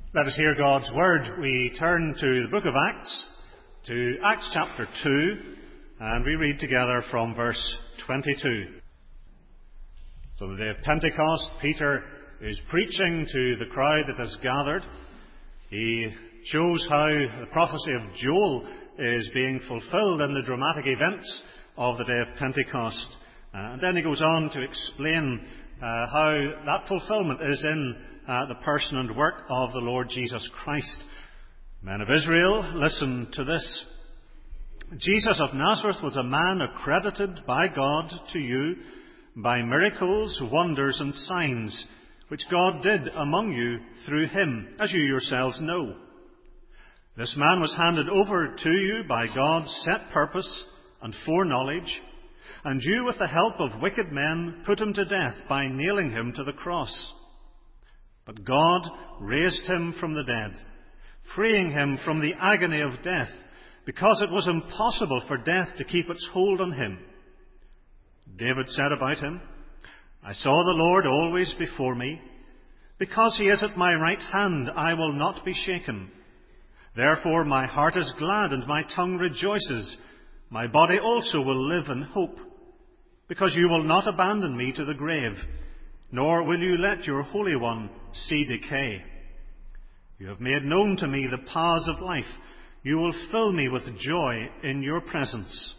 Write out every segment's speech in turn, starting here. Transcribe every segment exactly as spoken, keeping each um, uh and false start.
Let us hear God's Word. We turn to the book of Acts, to Acts chapter two, and we read together from verse twenty-two. So the day of Pentecost, Peter is preaching to the crowd that has gathered. He shows how the prophecy of Joel is being fulfilled in the dramatic events of the day of Pentecost. Uh, and then he goes on to explain uh, how that fulfillment is in uh, the person and work of the Lord Jesus Christ. Men of Israel, listen to this. Jesus of Nazareth was a man accredited by God to you by miracles, wonders and signs, which God did among you through him, as you yourselves know. This man was handed over to you by God's set purpose and foreknowledge, and you, with the help of wicked men, put him to death by nailing him to the cross. But God raised him from the dead, freeing him from the agony of death, because it was impossible for death to keep its hold on him. David said about him, I saw the Lord always before me. Because he is at my right hand, I will not be shaken. Therefore my heart is glad and my tongue rejoices. My body also will live in hope. Because you will not abandon me to the grave, nor will you let your Holy One see decay. You have made known to me the paths of life. You will fill me with joy in your presence.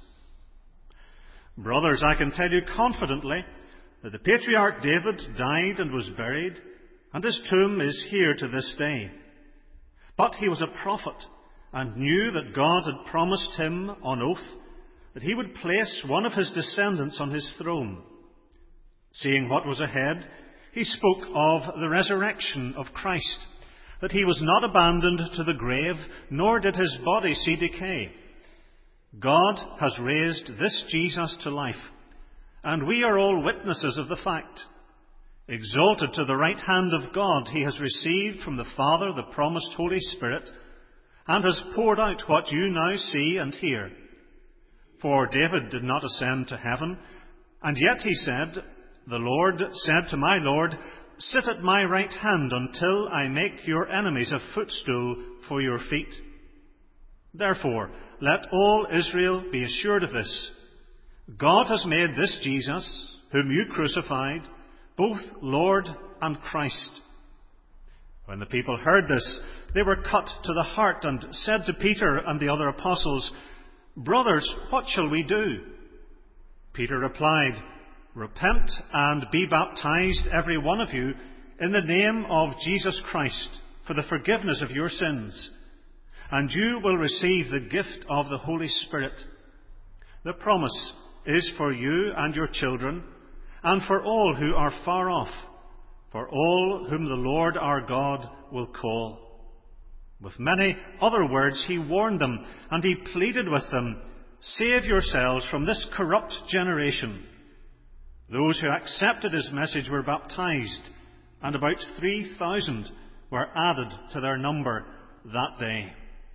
Brothers, I can tell you confidently that the patriarch David died and was buried, and his tomb is here to this day. But he was a prophet, and knew that God had promised him on oath that he would place one of his descendants on his throne. Seeing what was ahead, he spoke of the resurrection of Christ, that he was not abandoned to the grave, nor did his body see decay. God has raised this Jesus to life, and we are all witnesses of the fact. Exalted to the right hand of God, he has received from the Father the promised Holy Spirit, and has poured out what you now see and hear. For David did not ascend to heaven, and yet he said, The Lord said to my Lord, Sit at my right hand until I make your enemies a footstool for your feet. Therefore, let all Israel be assured of this. God has made this Jesus, whom you crucified, both Lord and Christ. When the people heard this, they were cut to the heart and said to Peter and the other apostles, Brothers, what shall we do? Peter replied, Repent and be baptized, every one of you, in the name of Jesus Christ, for the forgiveness of your sins, and you will receive the gift of the Holy Spirit. The promise is for you and your children, and for all who are far off, for all whom the Lord our God will call. With many other words he warned them, and he pleaded with them, Save yourselves from this corrupt generation. Those who accepted his message were baptized, and about three thousand were added to their number that day.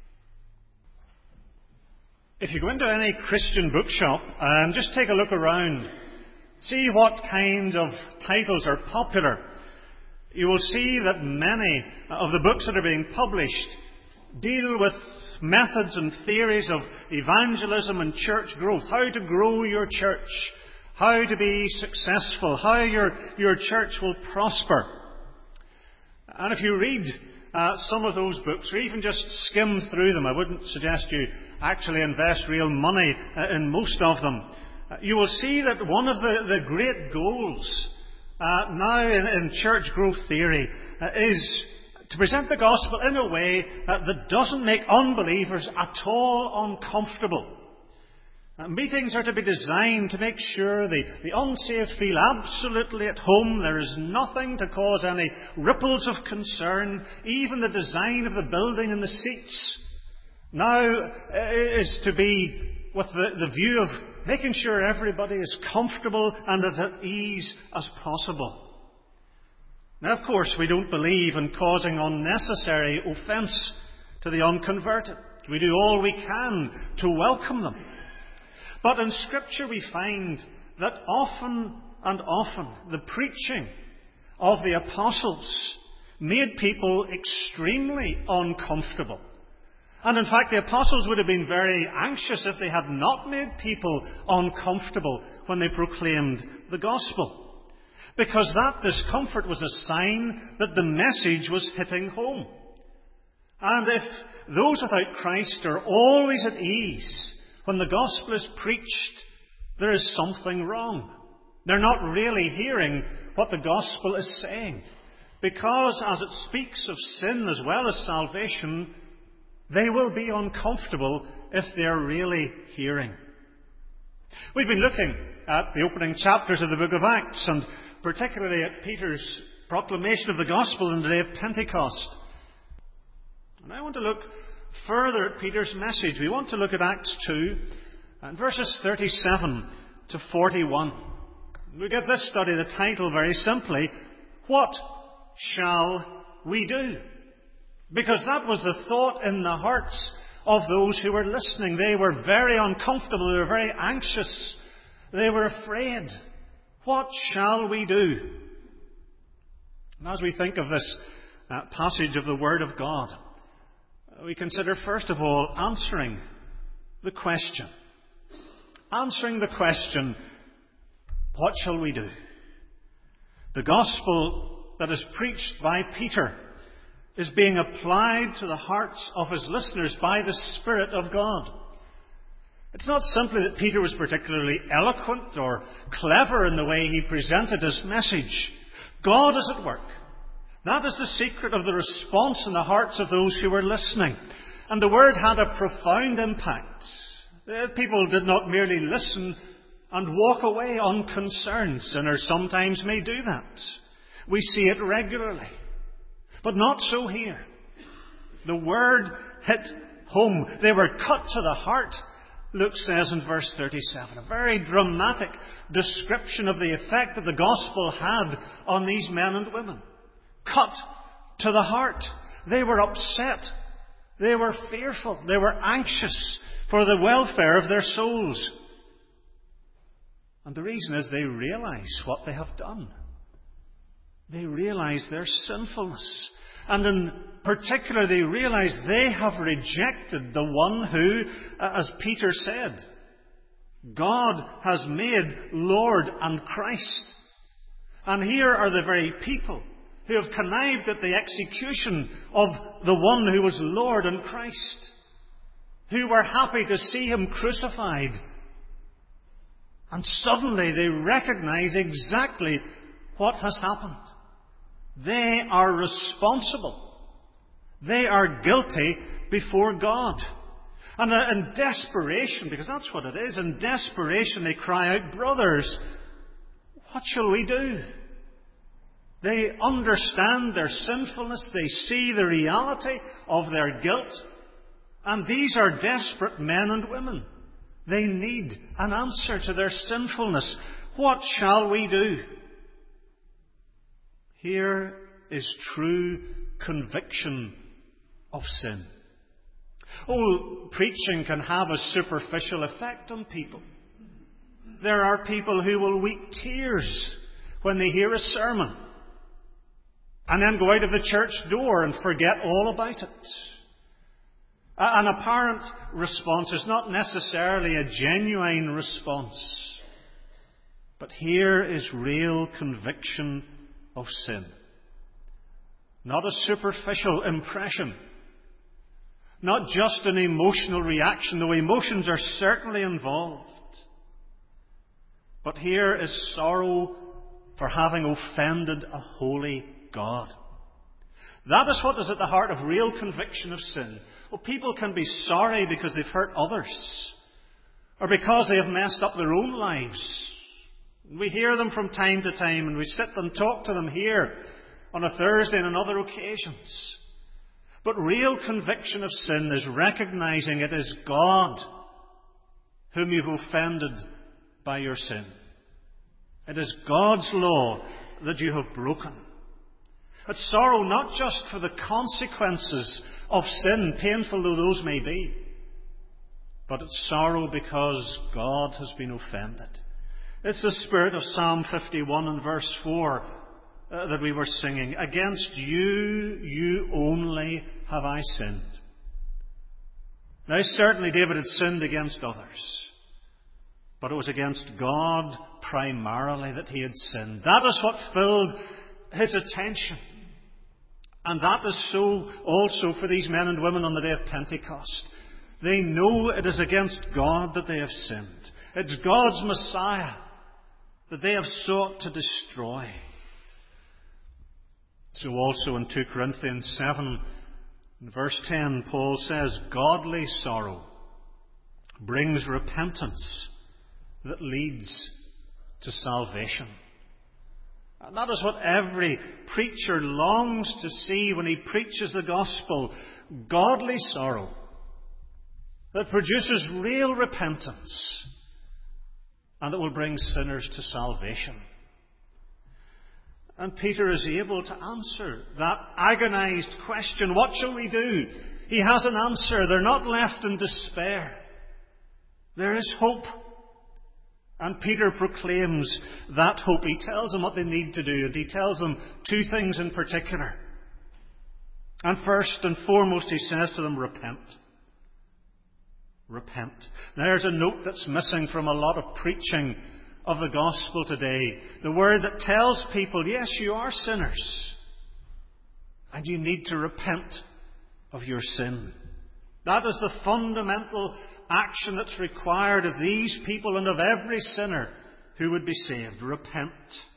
If you go into any Christian bookshop and just take a look around, see what kind of titles are popular, you will see that many of the books that are being published deal with methods and theories of evangelism and church growth, how to grow your church, how to be successful, how your, your church will prosper. And if you read uh, some of those books, or even just skim through them, I wouldn't suggest you actually invest real money uh, in most of them, uh, you will see that one of the, the great goals uh, now in, in church growth theory uh, is to present the gospel in a way uh, that doesn't make unbelievers at all uncomfortable. Uh, meetings are to be designed to make sure the, the unsaved feel absolutely at home. There is nothing to cause any ripples of concern. Even the design of the building and the seats now uh, is to be with the, the view of making sure everybody is comfortable and as at ease as possible. Now, of course, we don't believe in causing unnecessary offence to the unconverted. We do all we can to welcome them. But in Scripture we find that often and often the preaching of the apostles made people extremely uncomfortable. And in fact, the apostles would have been very anxious if they had not made people uncomfortable when they proclaimed the gospel. Because that discomfort was a sign that the message was hitting home. And if those without Christ are always at ease when the gospel is preached, there is something wrong. They're not really hearing what the gospel is saying. Because as it speaks of sin as well as salvation, they will be uncomfortable if they're really hearing. We've been looking at the opening chapters of the book of Acts, and particularly at Peter's proclamation of the gospel on the day of Pentecost. And I want to look further at Peter's message. We want to look at Acts two, and verses thirty-seven to forty-one. We give this study the title very simply, What Shall We Do? Because that was the thought in the hearts of those who were listening. They were very uncomfortable. They were very anxious. They were afraid. What shall we do? And as we think of this uh, passage of the Word of God, we consider first of all answering the question. Answering the question, what shall we do? The gospel that is preached by Peter is being applied to the hearts of his listeners by the Spirit of God. It's not simply that Peter was particularly eloquent or clever in the way he presented his message. God is at work. That is the secret of the response in the hearts of those who were listening. And the word had a profound impact. People did not merely listen and walk away unconcerned. Sinners sometimes may do that. We see it regularly. But not so here. The word hit home. They were cut to the heart, Luke says in verse thirty-seven. A very dramatic description of the effect that the gospel had on these men and women. Cut to the heart. They were upset. They were fearful. They were anxious for the welfare of their souls. And the reason is they realize what they have done. They realize their sinfulness. And in particular, they realize they have rejected the one who, as Peter said, God has made Lord and Christ. And here are the very people who have connived at the execution of the one who was Lord and Christ, who were happy to see him crucified. And suddenly they recognize exactly what has happened. They are responsible. They are guilty before God. And in desperation, because that's what it is, in desperation they cry out, brothers, what shall we do? They understand their sinfulness. They see the reality of their guilt. And these are desperate men and women. They need an answer to their sinfulness. What shall we do? Here is true conviction of sin. Oh, preaching can have a superficial effect on people. There are people who will weep tears when they hear a sermon and then go out of the church door and forget all about it. An apparent response is not necessarily a genuine response. But here is real conviction of sin. Not a superficial impression. Not just an emotional reaction, though emotions are certainly involved. But here is sorrow for having offended a holy God. That is what is at the heart of real conviction of sin. Well, people can be sorry because they've hurt others, or because they have messed up their own lives. We hear them from time to time, and we sit and talk to them here on a Thursday and on other occasions. But real conviction of sin is recognizing it is God whom you've offended by your sin. It is God's law that you have broken. It's sorrow not just for the consequences of sin, painful though those may be, but it's sorrow because God has been offended. It's the spirit of Psalm fifty-one and verse four. uh, that we were singing. Against you, you only have I sinned. Now, certainly David had sinned against others, but it was against God primarily that he had sinned. That is what filled his attention. And that is so also for these men and women on the day of Pentecost. They know it is against God that they have sinned. It's God's Messiah that they have sought to destroy. So also in two Corinthians seven, in verse ten, Paul says, godly sorrow brings repentance that leads to salvation. And that is what every preacher longs to see when he preaches the gospel. Godly sorrow that produces real repentance and that will bring sinners to salvation. And Peter is able to answer that agonized question, what shall we do? He has an answer. They're not left in despair. There is hope. And Peter proclaims that hope. He tells them what they need to do, and he tells them two things in particular. And first and foremost, he says to them, repent. Repent. Now, there's a note that's missing from a lot of preaching of the gospel today. The word that tells people, yes, you are sinners, and you need to repent of your sin. That is the fundamental action that's required of these people and of every sinner who would be saved. Repent.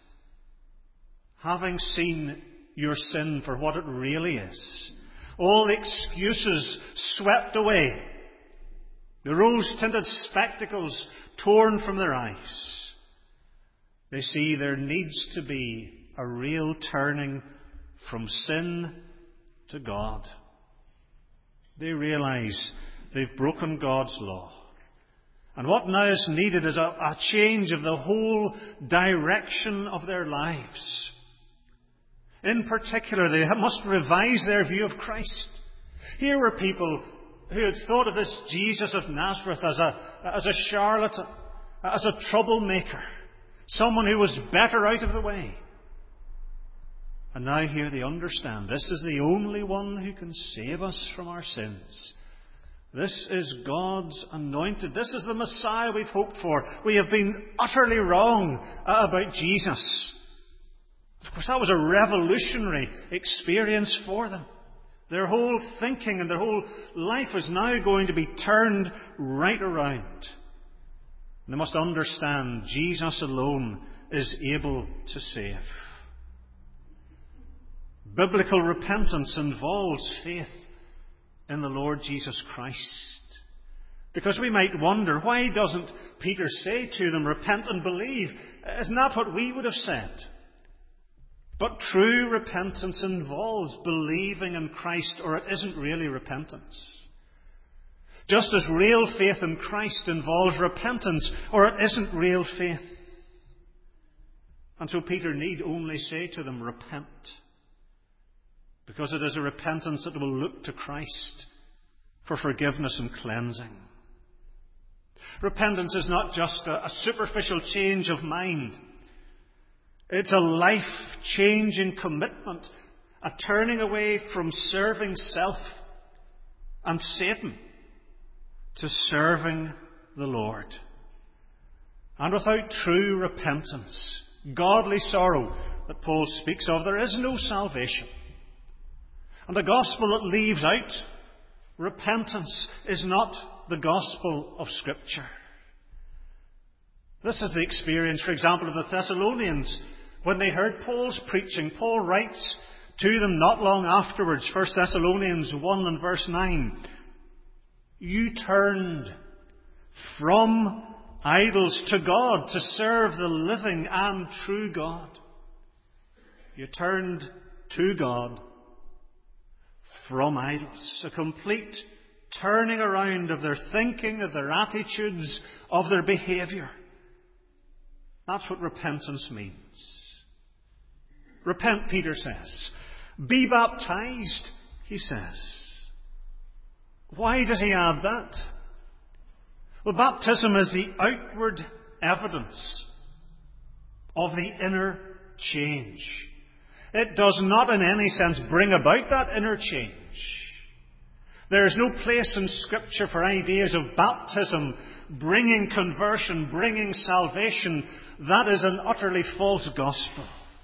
Having seen your sin for what it really is. All the excuses swept away. The rose-tinted spectacles torn from their eyes. They see there needs to be a real turning from sin to God. They realize they've broken God's law. And what now is needed is a, a change of the whole direction of their lives. In particular, they must revise their view of Christ. Here were people who had thought of this Jesus of Nazareth as a, as a charlatan, as a troublemaker, someone who was better out of the way. And now here they understand this is the only one who can save us from our sins. This is God's anointed. This is the Messiah we've hoped for. We have been utterly wrong about Jesus. Of course, that was a revolutionary experience for them. Their whole thinking and their whole life is now going to be turned right around. They must understand Jesus alone is able to save. Biblical repentance involves faith in the Lord Jesus Christ. Because we might wonder, why doesn't Peter say to them, repent and believe? Isn't that what we would have said? But true repentance involves believing in Christ, or it isn't really repentance. Just as real faith in Christ involves repentance, or it isn't real faith. And so Peter need only say to them, repent. Because it is a repentance that will look to Christ for forgiveness and cleansing. Repentance is not just a, a superficial change of mind. It's a life-changing commitment, a turning away from serving self and Satan to serving the Lord. And without true repentance, godly sorrow that Paul speaks of, there is no salvation. And the gospel that leaves out repentance is not the gospel of Scripture. This is the experience, for example, of the Thessalonians. When they heard Paul's preaching, Paul writes to them not long afterwards, First Thessalonians one and verse nine, you turned from idols to God to serve the living and true God. You turned to God from idols. A complete turning around of their thinking, of their attitudes, of their behaviour. That's what repentance means. Repent, Peter says. Be baptized, he says. Why does he add that? Well, baptism is the outward evidence of the inner change. It does not in any sense bring about that inner change. There is no place in Scripture for ideas of baptism bringing conversion, bringing salvation. That is an utterly false gospel.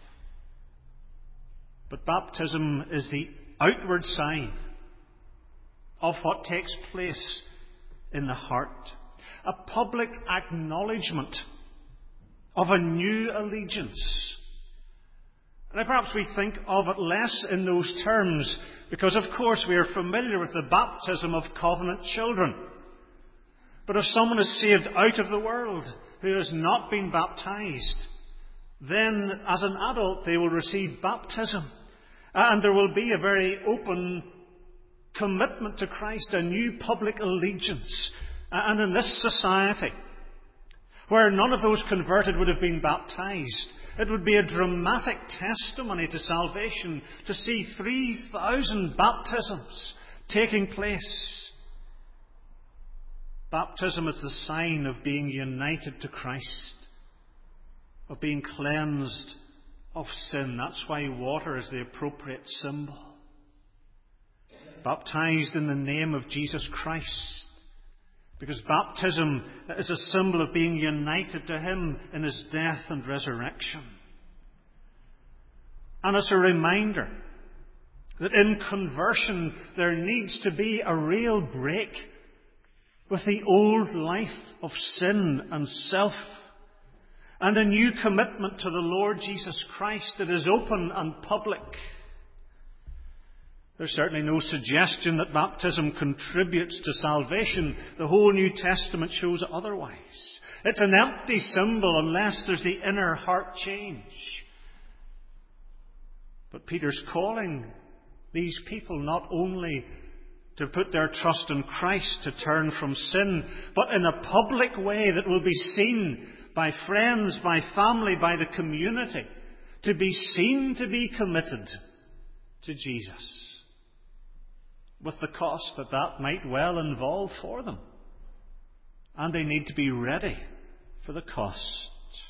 But baptism is the outward sign of what takes place in the heart. A public acknowledgement of a new allegiance. Now perhaps we think of it less in those terms because of course we are familiar with the baptism of covenant children. But if someone is saved out of the world who has not been baptized, then as an adult they will receive baptism. And there will be a very open commitment to Christ, a new public allegiance. And in this society, where none of those converted would have been baptized, it would be a dramatic testimony to salvation to see three thousand baptisms taking place. Baptism is the sign of being united to Christ, of being cleansed of sin. That's why water is the appropriate symbol. Baptized in the name of Jesus Christ. Because baptism is a symbol of being united to Him in His death and resurrection. And it's a reminder that in conversion there needs to be a real break with the old life of sin and self, and a new commitment to the Lord Jesus Christ that is open and public. There's certainly no suggestion that baptism contributes to salvation. The whole New Testament shows otherwise. It's an empty symbol unless there's the inner heart change. But Peter's calling these people not only to put their trust in Christ, to turn from sin, but in a public way that will be seen by friends, by family, by the community, to be seen to be committed to Jesus, with the cost that that might well involve for them. And they need to be ready for the cost.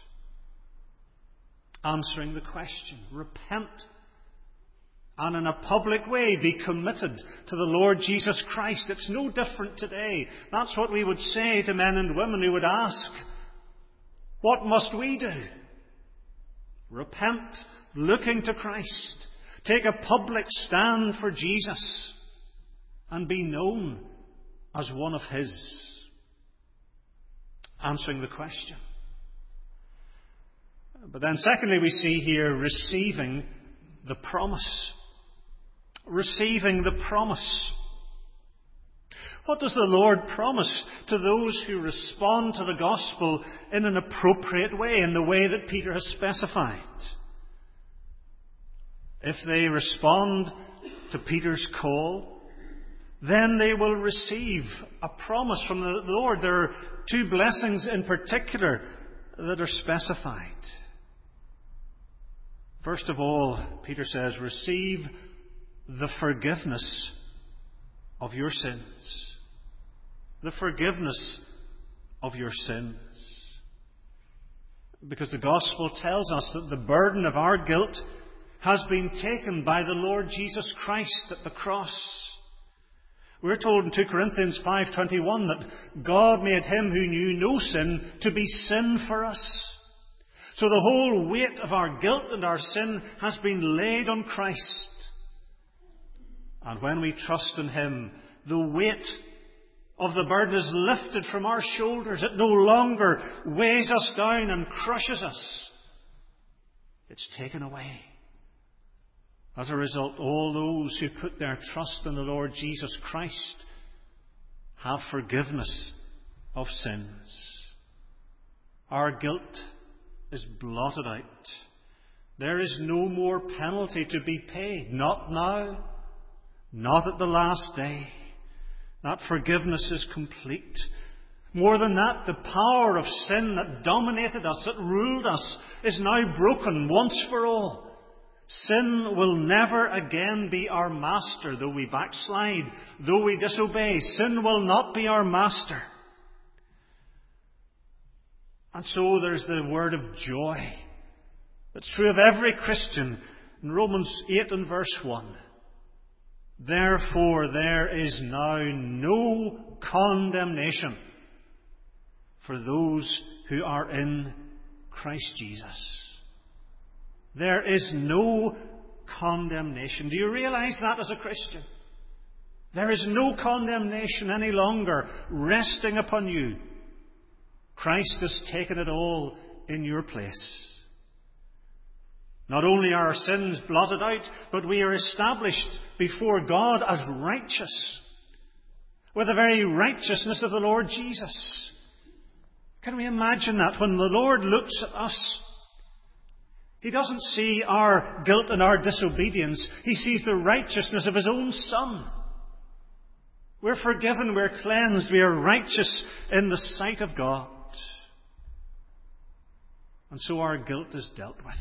Answering the question, repent, and in a public way be committed to the Lord Jesus Christ. It's no different today. That's what we would say to men and women who would ask, what must we do? Repent, looking to Christ. Take a public stand for Jesus and be known as one of His. Answering the question. But then secondly, we see here receiving the promise. Receiving the promise. What does the Lord promise to those who respond to the gospel in an appropriate way, in the way that Peter has specified? If they respond to Peter's call, then they will receive a promise from the Lord. There are two blessings in particular that are specified. First of all, Peter says, receive the forgiveness of your sins. The forgiveness of your sins. Because the gospel tells us that the burden of our guilt has been taken by the Lord Jesus Christ at the cross. We're told in two Corinthians five twenty-one that God made Him who knew no sin to be sin for us. So the whole weight of our guilt and our sin has been laid on Christ. And when we trust in Him, the weight of the burden is lifted from our shoulders. It no longer weighs us down and crushes us. It's taken away. As a result, all those who put their trust in the Lord Jesus Christ have forgiveness of sins. Our guilt is blotted out. There is no more penalty to be paid. Not now. Not at the last day. That forgiveness is complete. More than that, the power of sin that dominated us, that ruled us, is now broken once for all. Sin will never again be our master, though we backslide, though we disobey. Sin will not be our master. And so there's the word of joy. That's true of every Christian in Romans eight and verse one. Therefore there is now no condemnation for those who are in Christ Jesus. There is no condemnation. Do you realize that as a Christian? There is no condemnation any longer resting upon you. Christ has taken it all in your place. Not only are our sins blotted out, but we are established before God as righteous, with the very righteousness of the Lord Jesus. Can we imagine that? When the Lord looks at us, He doesn't see our guilt and our disobedience. He sees the righteousness of His own Son. We're forgiven, we're cleansed, we are righteous in the sight of God. And so our guilt is dealt with.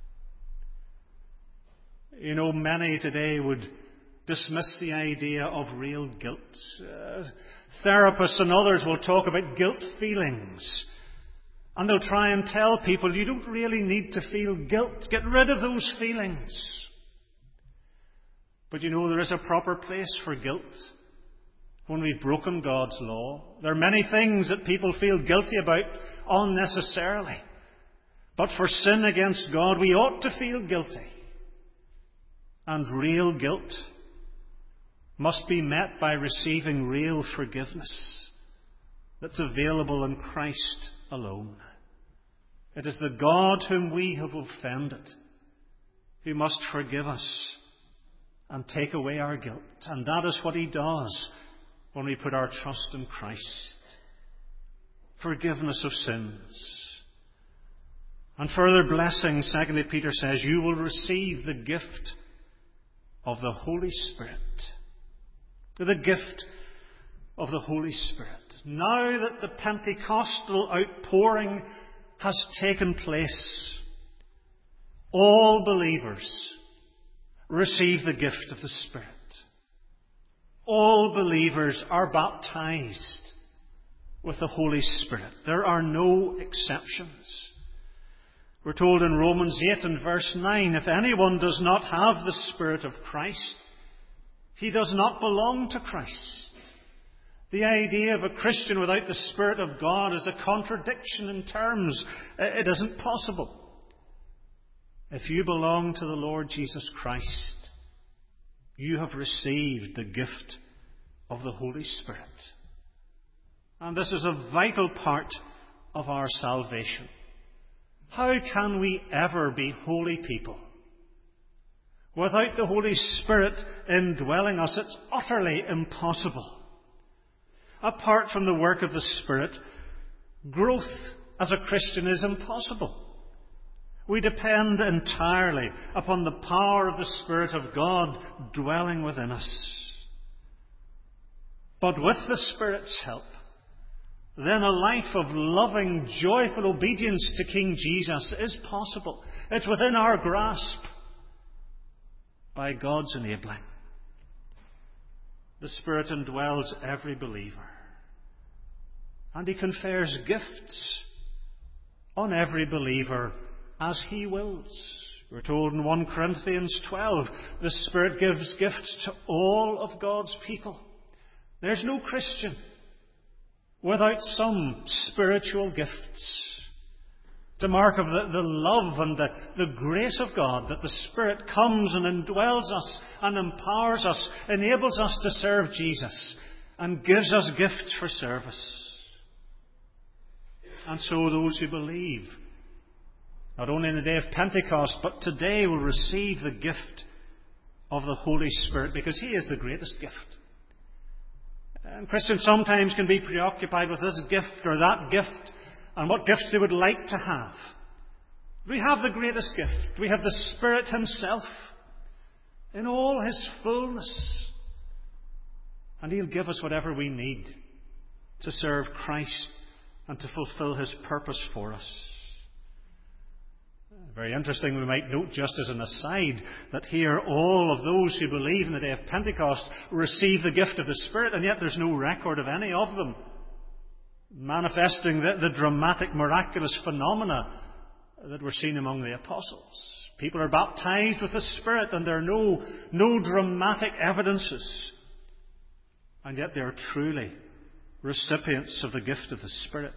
You know, many today would dismiss the idea of real guilt. Uh, therapists and others will talk about guilt feelings. And they'll try and tell people, you don't really need to feel guilt. Get rid of those feelings. But you know, there is a proper place for guilt when we've broken God's law. There are many things that people feel guilty about unnecessarily. But for sin against God, we ought to feel guilty. And real guilt must be met by receiving real forgiveness that's available in Christ alone. It is the God whom we have offended who must forgive us and take away our guilt. And that is what He does when we put our trust in Christ. Forgiveness of sins. And further blessing, secondly, Peter says, you will receive the gift of the Holy Spirit. The gift of the Holy Spirit. Now that the Pentecostal outpouring has taken place, all believers receive the gift of the Spirit. All believers are baptized with the Holy Spirit. There are no exceptions. We're told in Romans eight and verse nine, if anyone does not have the Spirit of Christ, he does not belong to Christ. The idea of a Christian without the Spirit of God is a contradiction in terms. It isn't possible. If you belong to the Lord Jesus Christ, you have received the gift of the Holy Spirit. And this is a vital part of our salvation. How can we ever be holy people without the Holy Spirit indwelling us? It's utterly impossible. Apart from the work of the Spirit, growth as a Christian is impossible. We depend entirely upon the power of the Spirit of God dwelling within us. But with the Spirit's help, then a life of loving, joyful obedience to King Jesus is possible. It's within our grasp by God's enabling. The Spirit indwells every believer. And He confers gifts on every believer as He wills. We're told in First Corinthians twelve, the Spirit gives gifts to all of God's people. There's no Christian without some spiritual gifts. It's a mark of the, the love and the, the grace of God that the Spirit comes and indwells us and empowers us, enables us to serve Jesus and gives us gifts for service. And so those who believe, not only in the day of Pentecost, but today will receive the gift of the Holy Spirit because He is the greatest gift. And Christians sometimes can be preoccupied with this gift or that gift and what gifts they would like to have. We have the greatest gift. We have the Spirit Himself in all His fullness. And He'll give us whatever we need to serve Christ and to fulfill His purpose for us. Very interesting, we might note just as an aside that here all of those who believe in the day of Pentecost receive the gift of the Spirit, and yet there's no record of any of them manifesting the, the dramatic, miraculous phenomena that were seen among the apostles. People are baptized with the Spirit, and there are no, no dramatic evidences. And yet they are truly recipients of the gift of the Spirit.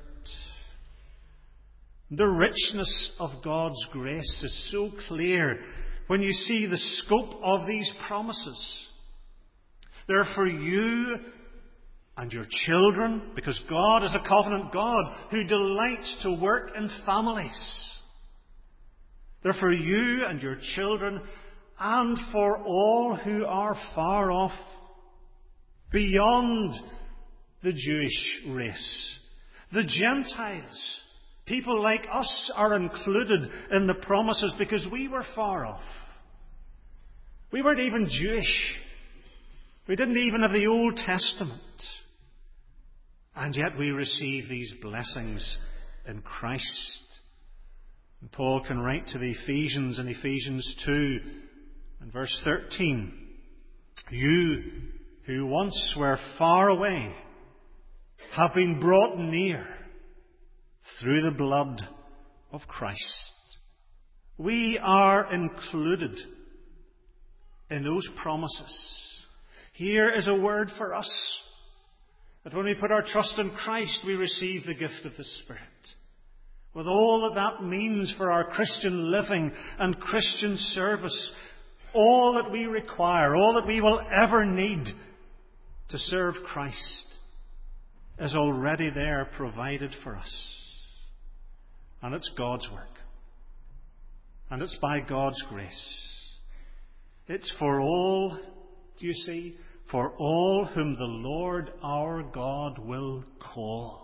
The richness of God's grace is so clear when you see the scope of these promises. They're for you and your children, because God is a covenant God who delights to work in families. They're for you and your children and for all who are far off, beyond the Jewish race. The Gentiles, people like us, are included in the promises because we were far off. We weren't even Jewish. We didn't even have the Old Testament. And yet we receive these blessings in Christ. And Paul can write to the Ephesians in Ephesians two and verse thirteen, "You who once were far away have been brought near through the blood of Christ." We are included in those promises. Here is a word for us, that when we put our trust in Christ, we receive the gift of the Spirit. With all that that means for our Christian living and Christian service, all that we require, all that we will ever need to serve Christ is already there, provided for us. And it's God's work. And it's by God's grace. It's for all, do you see, for all whom the Lord our God will call.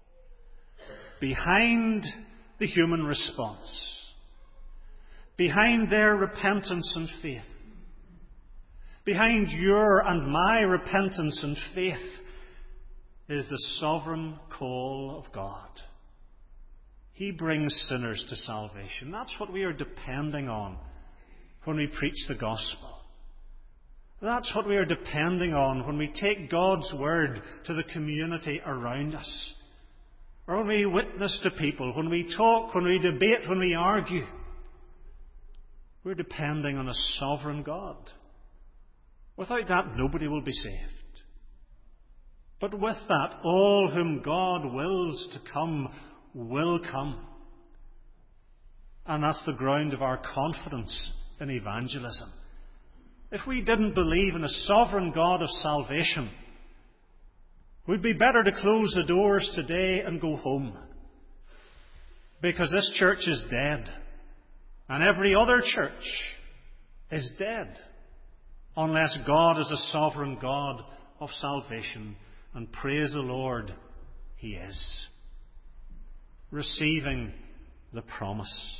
Behind the human response, behind their repentance and faith, behind your and my repentance and faith, is the sovereign call of God. He brings sinners to salvation. That's what we are depending on when we preach the gospel. That's what we are depending on when we take God's word to the community around us. Or when we witness to people, when we talk, when we debate, when we argue. We're depending on a sovereign God. Without that, nobody will be saved. But with that, all whom God wills to come will come. And that's the ground of our confidence in evangelism. If we didn't believe in a sovereign God of salvation, we'd be better to close the doors today and go home. Because this church is dead. And every other church is dead. Unless God is a sovereign God of salvation. And praise the Lord, He is. Receiving the promise.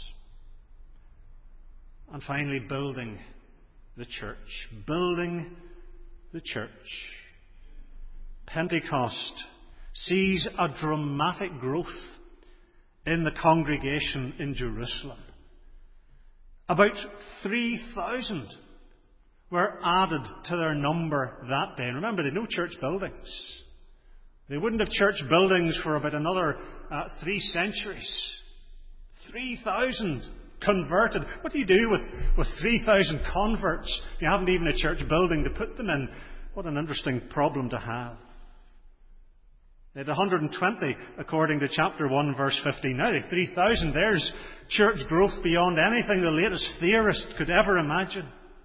And finally, building the church. Building the church. Pentecost sees a dramatic growth in the congregation in Jerusalem. About three thousand were added to their number that day. And remember, they had no church buildings. They wouldn't have church buildings for about another uh, three centuries. three thousand converted. What do you do with, with three thousand converts? You haven't even a church building to put them in. What an interesting problem to have. They had one hundred twenty, according to chapter one, verse fifteen. Now they have three thousand. There's church growth beyond anything the latest theorist could ever imagine.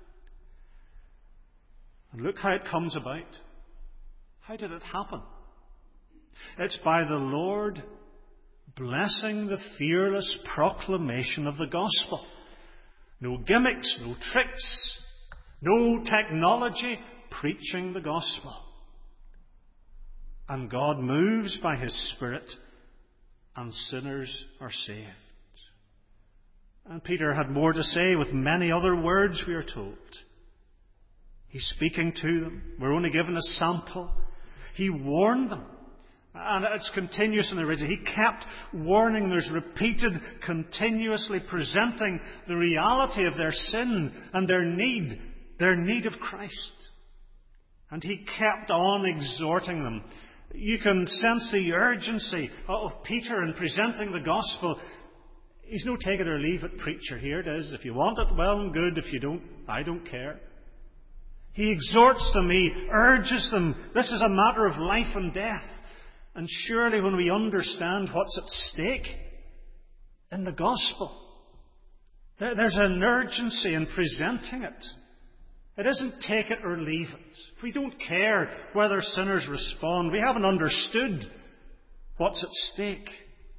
And look how it comes about. How did it happen? It's by the Lord blessing the fearless proclamation of the gospel. No gimmicks, no tricks, no technology, preaching the gospel. And God moves by His Spirit, and sinners are saved. And Peter had more to say with many other words, we are told. He's speaking to them. We're only given a sample. He warned them. And it's continuous in the original. He kept warning. There's repeated, continuously presenting the reality of their sin and their need, their need of Christ. And he kept on exhorting them. You can sense the urgency of Peter in presenting the gospel. He's no take it or leave it preacher. Here it is. If you want it, well and good. If you don't, I don't care. He exhorts them. He urges them. This is a matter of life and death. And surely when we understand what's at stake in the gospel, there, there's an urgency in presenting it. It isn't take it or leave it. If we don't care whether sinners respond, we haven't understood what's at stake.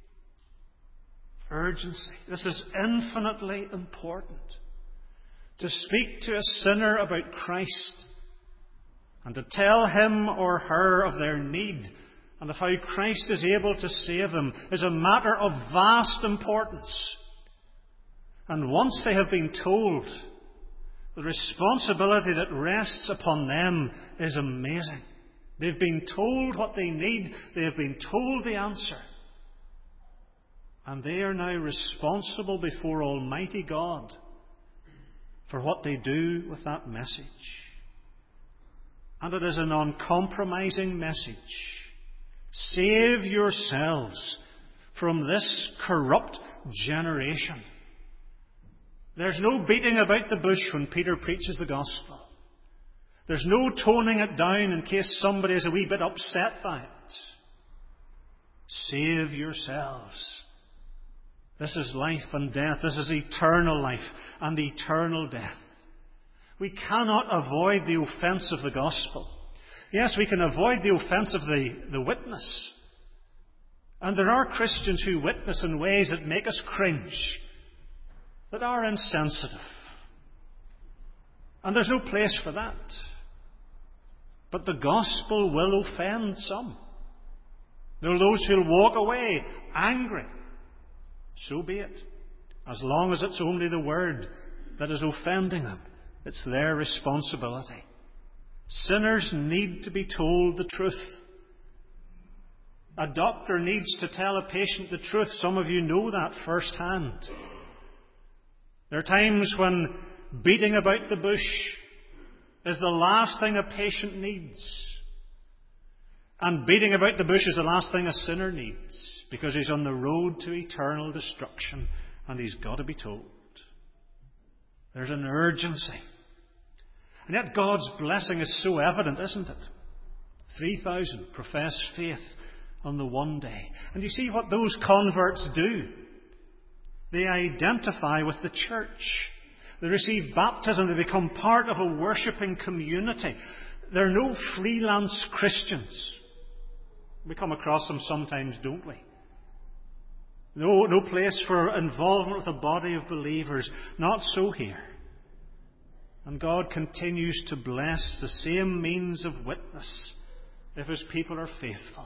Urgency. This is infinitely important. To speak to a sinner about Christ and to tell him or her of their need and of how Christ is able to save them is a matter of vast importance. And once they have been told, the responsibility that rests upon them is amazing. They've been told what they need. They have been told the answer. And they are now responsible before Almighty God for what they do with that message. And it is an uncompromising message. Save yourselves from this corrupt generation. There's no beating about the bush when Peter preaches the gospel. There's no toning it down in case somebody is a wee bit upset by it. Save yourselves. This is life and death. This is eternal life and eternal death. We cannot avoid the offence of the gospel. Yes, we can avoid the offence of the, the witness. And there are Christians who witness in ways that make us cringe, that are insensitive. And there's no place for that. But the gospel will offend some. There are those who'll walk away angry. So be it. As long as it's only the word that is offending them, it's their responsibility. Sinners need to be told the truth. A doctor needs to tell a patient the truth. Some of you know that firsthand. There are times when beating about the bush is the last thing a patient needs. And beating about the bush is the last thing a sinner needs. Because he's on the road to eternal destruction and he's got to be told. There's an urgency. And yet God's blessing is so evident, isn't it? three thousand profess faith on the one day. And you see what those converts do? They identify with the church. They receive baptism. They become part of a worshipping community. They're no freelance Christians. We come across them sometimes, don't we? No, no place for involvement with a body of believers. Not so here. And God continues to bless the same means of witness if His people are faithful.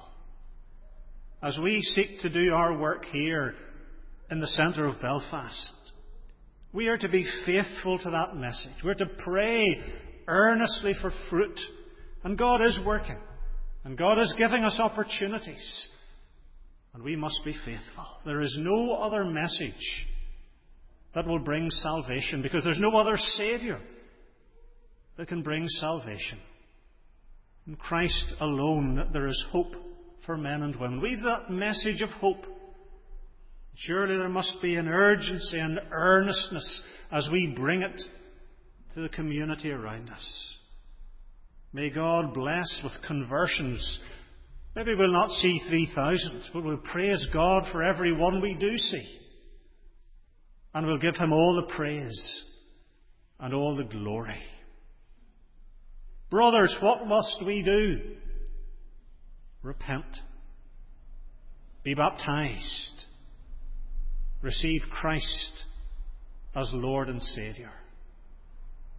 As we seek to do our work here in the centre of Belfast, we are to be faithful to that message. We're to pray earnestly for fruit. And God is working. And God is giving us opportunities. And we must be faithful. There is no other message that will bring salvation, because there's no other Saviour that can bring salvation. In Christ alone there is hope for men and women. We've that message of hope. Surely there must be an urgency and earnestness as we bring it to the community around us. May God bless with conversions. Maybe we'll not see three thousand, but we'll praise God for every one we do see. And we'll give Him all the praise and all the glory. Brothers, what must we do? Repent. Be baptized. Receive Christ as Lord and Saviour.